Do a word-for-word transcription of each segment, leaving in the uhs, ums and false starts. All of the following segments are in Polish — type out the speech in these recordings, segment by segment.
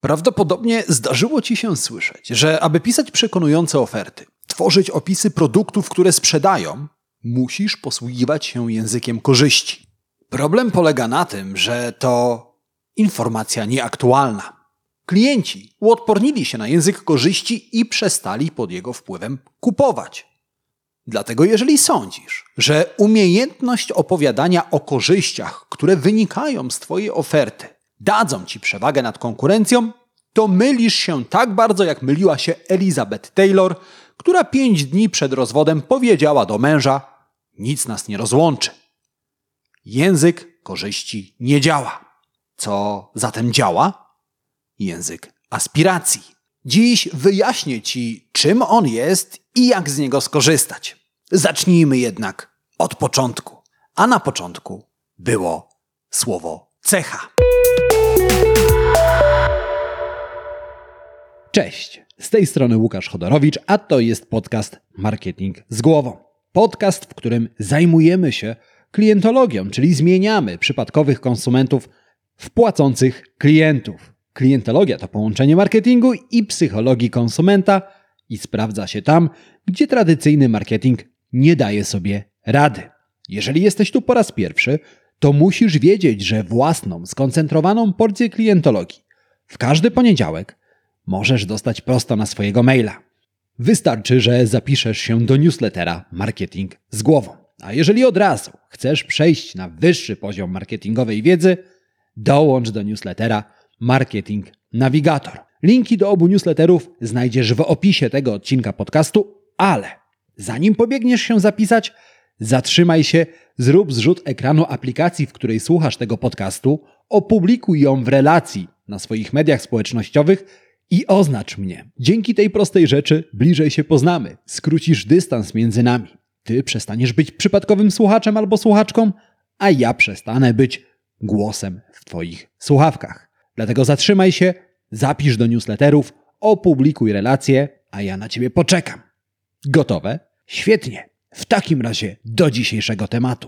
Prawdopodobnie zdarzyło Ci się słyszeć, że aby pisać przekonujące oferty, tworzyć opisy produktów, które sprzedają, musisz posługiwać się językiem korzyści. Problem polega na tym, że to informacja nieaktualna. Klienci uodpornili się na język korzyści i przestali pod jego wpływem kupować. Dlatego jeżeli sądzisz, że umiejętność opowiadania o korzyściach, które wynikają z Twojej oferty, dadzą Ci przewagę nad konkurencją, to mylisz się tak bardzo, jak myliła się Elizabeth Taylor, która pięć dni przed rozwodem powiedziała do męża: nic nas nie rozłączy. Język korzyści nie działa. Co zatem działa? Język aspiracji. Dziś wyjaśnię Ci, czym on jest i jak z niego skorzystać. Zacznijmy jednak od początku. A na początku było słowo cecha. Cześć, z tej strony Łukasz Chodorowicz, a to jest podcast Marketing z Głową. Podcast, w którym zajmujemy się klientologią, czyli zmieniamy przypadkowych konsumentów w płacących klientów. Klientologia to połączenie marketingu i psychologii konsumenta i sprawdza się tam, gdzie tradycyjny marketing nie daje sobie rady. Jeżeli jesteś tu po raz pierwszy, to musisz wiedzieć, że własną, skoncentrowaną porcję klientologii w każdy poniedziałek możesz dostać prosto na swojego maila. Wystarczy, że zapiszesz się do newslettera Marketing z Głową. A jeżeli od razu chcesz przejść na wyższy poziom marketingowej wiedzy, dołącz do newslettera Marketing Navigator. Linki do obu newsletterów znajdziesz w opisie tego odcinka podcastu, ale zanim pobiegniesz się zapisać, zatrzymaj się, zrób zrzut ekranu aplikacji, w której słuchasz tego podcastu, opublikuj ją w relacji na swoich mediach społecznościowych i oznacz mnie. Dzięki tej prostej rzeczy bliżej się poznamy, skrócisz dystans między nami. Ty przestaniesz być przypadkowym słuchaczem albo słuchaczką, a ja przestanę być głosem w Twoich słuchawkach. Dlatego zatrzymaj się, zapisz do newsletterów, opublikuj relacje, a ja na Ciebie poczekam. Gotowe? Świetnie. W takim razie do dzisiejszego tematu.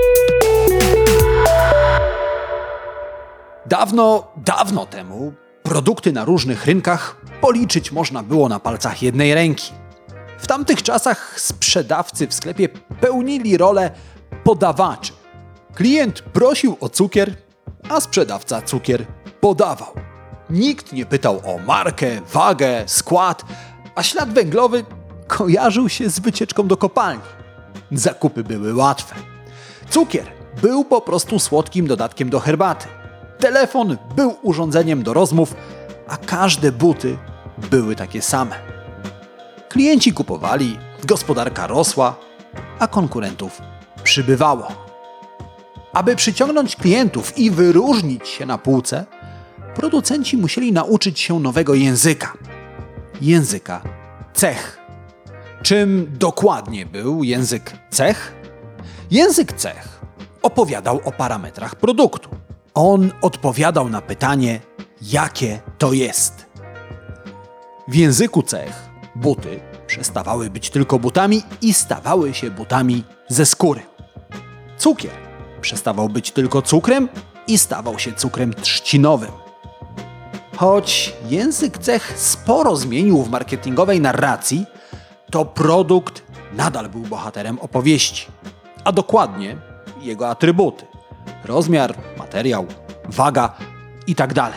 Dawno, dawno temu produkty na różnych rynkach policzyć można było na palcach jednej ręki. W tamtych czasach sprzedawcy w sklepie pełnili rolę podawaczy. Klient prosił o cukier, a sprzedawca cukier podawał. Nikt nie pytał o markę, wagę, skład, a ślad węglowy kojarzył się z wycieczką do kopalni. Zakupy były łatwe. Cukier był po prostu słodkim dodatkiem do herbaty. Telefon był urządzeniem do rozmów, a każde buty były takie same. Klienci kupowali, gospodarka rosła, a konkurentów przybywało. Aby przyciągnąć klientów i wyróżnić się na półce, producenci musieli nauczyć się nowego języka. Języka cech. Czym dokładnie był język cech? Język cech opowiadał o parametrach produktu. On odpowiadał na pytanie, jakie to jest. W języku cech buty przestawały być tylko butami i stawały się butami ze skóry. Cukier przestawał być tylko cukrem i stawał się cukrem trzcinowym. Choć język cech sporo zmienił w marketingowej narracji, to produkt nadal był bohaterem opowieści, a dokładnie jego atrybuty. Rozmiar, materiał, waga itd.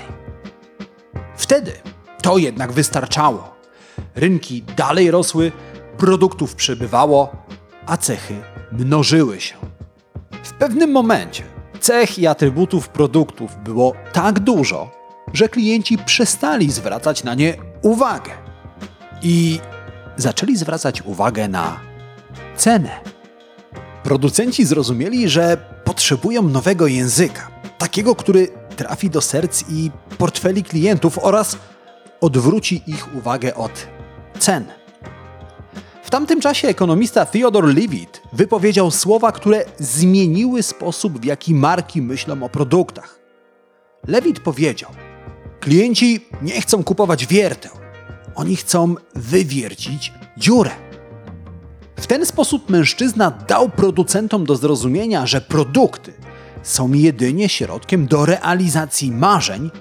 Wtedy to jednak wystarczało. Rynki dalej rosły, produktów przybywało, a cechy mnożyły się. W pewnym momencie cech i atrybutów produktów było tak dużo, że klienci przestali zwracać na nie uwagę. I zaczęli zwracać uwagę na cenę. Producenci zrozumieli, że potrzebują nowego języka, takiego, który trafi do serc i portfeli klientów oraz odwróci ich uwagę od cen. W tamtym czasie ekonomista Theodore Levitt wypowiedział słowa, które zmieniły sposób, w jaki marki myślą o produktach. Levitt powiedział: klienci nie chcą kupować wierteł, oni chcą wywiercić dziurę. W ten sposób mężczyzna dał producentom do zrozumienia, że produkty są jedynie środkiem do realizacji marzeń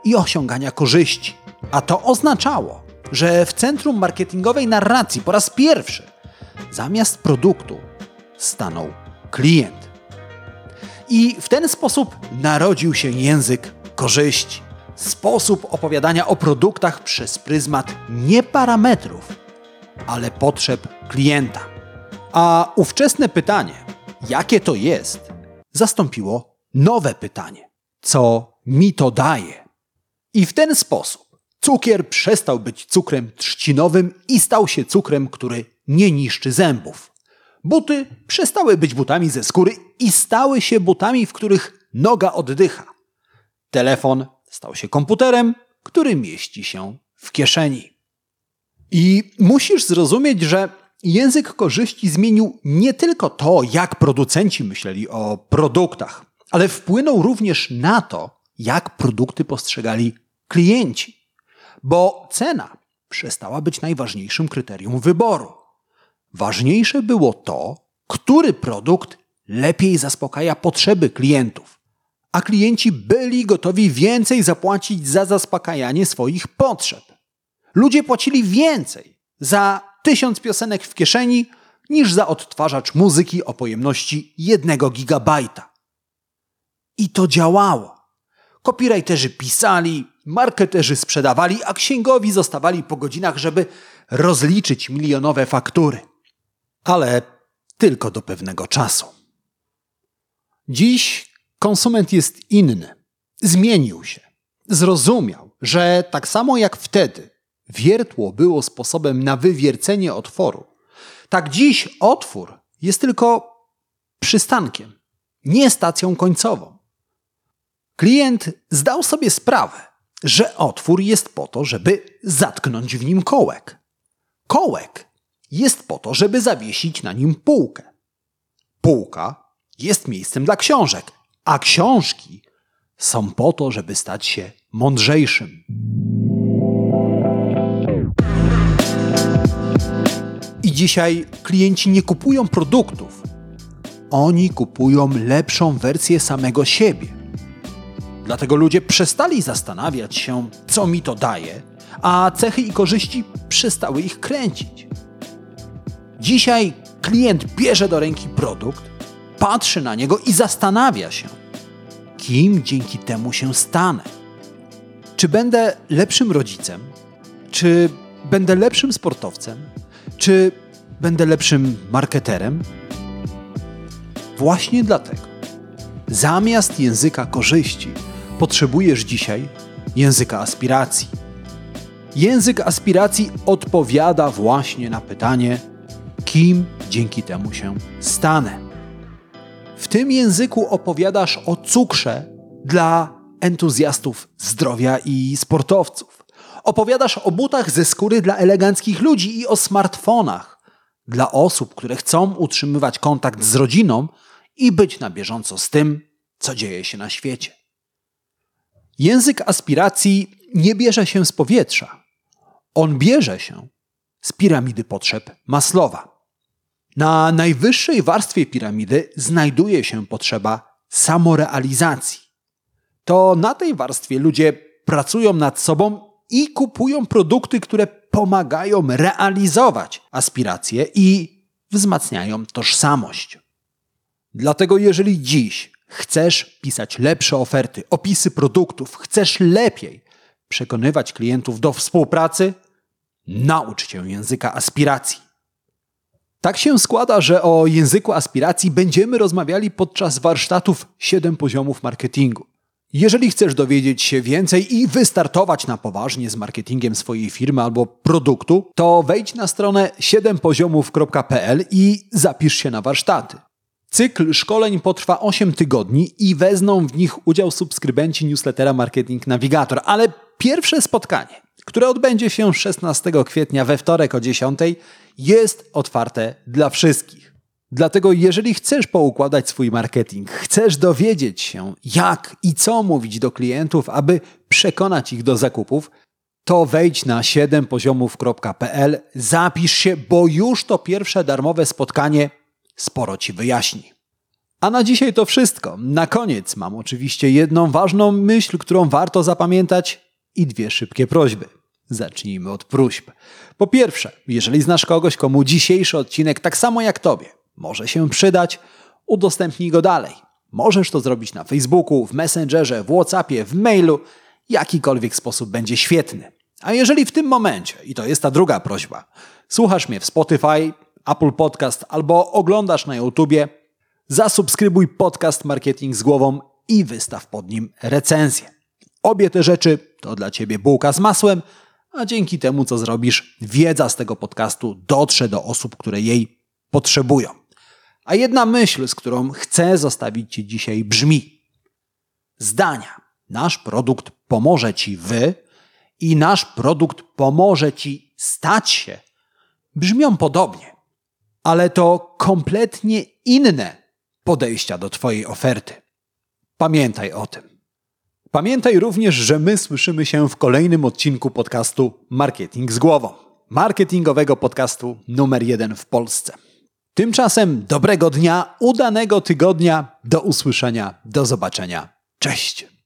i osiągania korzyści. A to oznaczało, że w centrum marketingowej narracji po raz pierwszy zamiast produktu stanął klient. I w ten sposób narodził się język korzyści. Sposób opowiadania o produktach przez pryzmat nie parametrów, ale potrzeb klienta. A ówczesne pytanie, jakie to jest, zastąpiło nowe pytanie, co mi to daje? I w ten sposób cukier przestał być cukrem trzcinowym i stał się cukrem, który nie niszczy zębów. Buty przestały być butami ze skóry i stały się butami, w których noga oddycha. Telefon stał się komputerem, który mieści się w kieszeni. I musisz zrozumieć, że język korzyści zmienił nie tylko to, jak producenci myśleli o produktach, ale wpłynął również na to, jak produkty postrzegali klienci. Bo cena przestała być najważniejszym kryterium wyboru. Ważniejsze było to, który produkt lepiej zaspokaja potrzeby klientów, a klienci byli gotowi więcej zapłacić za zaspokajanie swoich potrzeb. Ludzie płacili więcej za tysiąc piosenek w kieszeni niż za odtwarzacz muzyki o pojemności jednego gigabajta. I to działało. Copywriterzy pisali, marketerzy sprzedawali, a księgowi zostawali po godzinach, żeby rozliczyć milionowe faktury. Ale tylko do pewnego czasu. Dziś konsument jest inny. Zmienił się. Zrozumiał, że tak samo jak wtedy wiertło było sposobem na wywiercenie otworu, tak dziś otwór jest tylko przystankiem, nie stacją końcową. Klient zdał sobie sprawę, że otwór jest po to, żeby zatknąć w nim kołek. Kołek jest po to, żeby zawiesić na nim półkę. Półka jest miejscem dla książek, a książki są po to, żeby stać się mądrzejszym. I dzisiaj klienci nie kupują produktów. Oni kupują lepszą wersję samego siebie. Dlatego ludzie przestali zastanawiać się, co mi to daje, a cechy i korzyści przestały ich kręcić. Dzisiaj klient bierze do ręki produkt, patrzy na niego i zastanawia się, kim dzięki temu się stanę. Czy będę lepszym rodzicem? Czy będę lepszym sportowcem? Czy będę lepszym marketerem? Właśnie dlatego zamiast języka korzyści potrzebujesz dzisiaj języka aspiracji. Język aspiracji odpowiada właśnie na pytanie, kim dzięki temu się stanę. W tym języku opowiadasz o cukrze dla entuzjastów zdrowia i sportowców. Opowiadasz o butach ze skóry dla eleganckich ludzi i o smartfonach dla osób, które chcą utrzymywać kontakt z rodziną i być na bieżąco z tym, co dzieje się na świecie. Język aspiracji nie bierze się z powietrza. On bierze się z piramidy potrzeb Maslowa. Na najwyższej warstwie piramidy znajduje się potrzeba samorealizacji. To na tej warstwie ludzie pracują nad sobą i kupują produkty, które pomagają realizować aspiracje i wzmacniają tożsamość. Dlatego jeżeli dziś chcesz pisać lepsze oferty, opisy produktów, chcesz lepiej przekonywać klientów do współpracy, naucz się języka aspiracji. Tak się składa, że o języku aspiracji będziemy rozmawiali podczas warsztatów siedem poziomów marketingu. Jeżeli chcesz dowiedzieć się więcej i wystartować na poważnie z marketingiem swojej firmy albo produktu, to wejdź na stronę siedem poziomów kropka p l i zapisz się na warsztaty. Cykl szkoleń potrwa osiem tygodni i wezmą w nich udział subskrybenci newslettera Marketing Navigator, ale pierwsze spotkanie, które odbędzie się szesnastego kwietnia we wtorek o dziesiątej, jest otwarte dla wszystkich. Dlatego jeżeli chcesz poukładać swój marketing, chcesz dowiedzieć się, jak i co mówić do klientów, aby przekonać ich do zakupów, to wejdź na siedem poziomów kropka p l, zapisz się, bo już to pierwsze darmowe spotkanie sporo Ci wyjaśni. A na dzisiaj to wszystko. Na koniec mam oczywiście jedną ważną myśl, którą warto zapamiętać i dwie szybkie prośby. Zacznijmy od próśb. Po pierwsze, jeżeli znasz kogoś, komu dzisiejszy odcinek tak samo jak Tobie może się przydać, udostępnij go dalej. Możesz to zrobić na Facebooku, w Messengerze, w WhatsAppie, w mailu. Jakikolwiek sposób będzie świetny. A jeżeli w tym momencie, i to jest ta druga prośba, słuchasz mnie w Spotify, Apple Podcast albo oglądasz na YouTubie, zasubskrybuj podcast Marketing z Głową i wystaw pod nim recenzję. Obie te rzeczy to dla Ciebie bułka z masłem, a dzięki temu, co zrobisz, wiedza z tego podcastu dotrze do osób, które jej potrzebują. A jedna myśl, z którą chcę zostawić Ci dzisiaj, brzmi: zdania. Nasz produkt pomoże Ci wy i nasz produkt pomoże Ci stać się brzmią podobnie, ale to kompletnie inne podejścia do Twojej oferty. Pamiętaj o tym. Pamiętaj również, że my słyszymy się w kolejnym odcinku podcastu Marketing z Głową. Marketingowego podcastu numer jeden w Polsce. Tymczasem dobrego dnia, udanego tygodnia, do usłyszenia, do zobaczenia. Cześć!